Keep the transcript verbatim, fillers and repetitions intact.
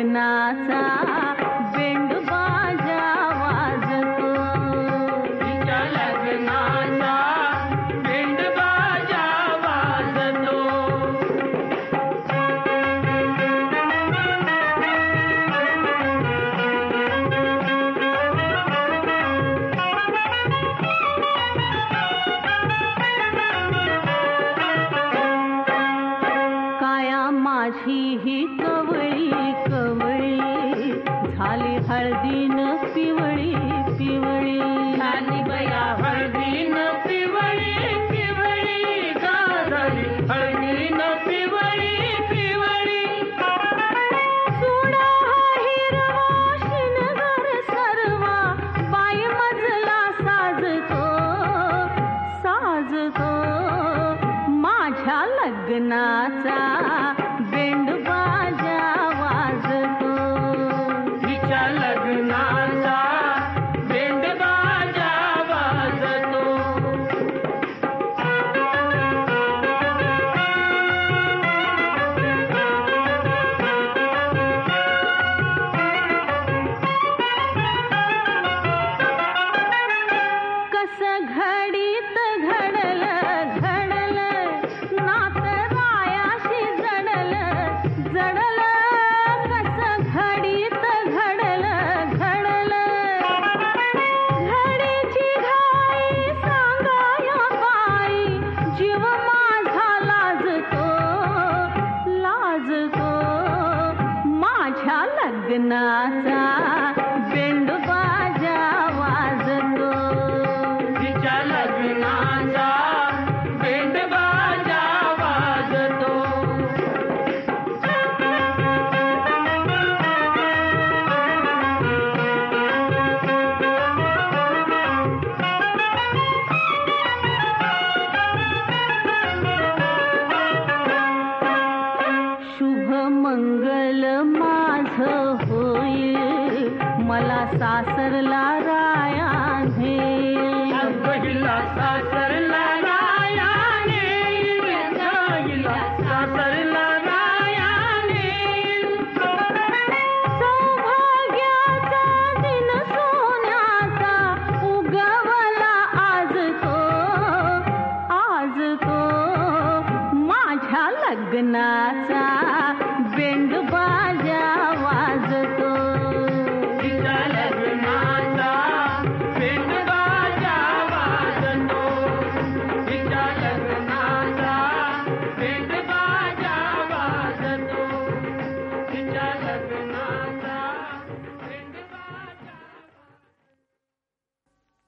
लग्नाचा बेंड बाजा वाजतो. तिच्या लग्नाचा बेंड बाजा वाजतो. काया माझी ही कवळी कवळी झाली हळदीन पिवळी पिवळी. झाली बया हळदीन पिवळी पिवळी झाली हळदीन पिवळी पिवळी. सोडा हिरवा शिनगर सर्वा बाई मजला साजतो साजतो. माझ्या लग्नाचा बेंड बाजा वाजतो. तिच्या लग्नाचा बेंड बाजा वाजतो. कस घडीत घडलं घडलं नात रायाशी जडलं जडलं. कस घडीत घडलं घडलं घडीची घाई सांगाया बाई. जीव माझा लाजतो लाजतो. माझ्या लग्नाचा बेंड बाजा वाजतो. तिच्या लग्नाचा बेंड बाजा वाजतो. शुभ मंगल माझं होईल मला सासरला राया नेईल. पहिला सासरला रायाने पहिला सासरला रायाने. सौभाग्याचा दिन सोन्याचा उगवला आज तो आज तो. माझ्या लग्नाचा बेंड बाजा